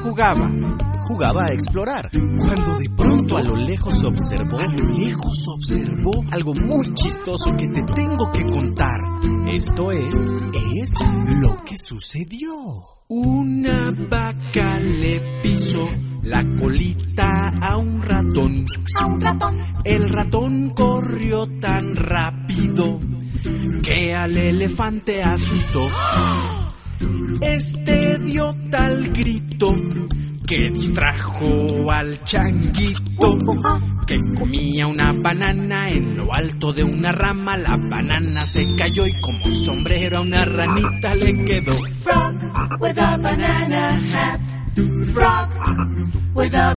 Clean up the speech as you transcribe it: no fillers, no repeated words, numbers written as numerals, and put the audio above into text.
Jugaba a explorar, cuando de pronto a lo lejos observó algo muy chistoso que te tengo que contar. Esto es lo que sucedió. Una vaca le pisó la colita a un ratón. El ratón corrió tan rápido que al elefante asustó. Este dio tal grito que distrajo al changuito, que comía una banana en lo alto de una rama. La banana se cayó y como sombrero a una ranita le quedó. Frog with a banana hat. Frog with a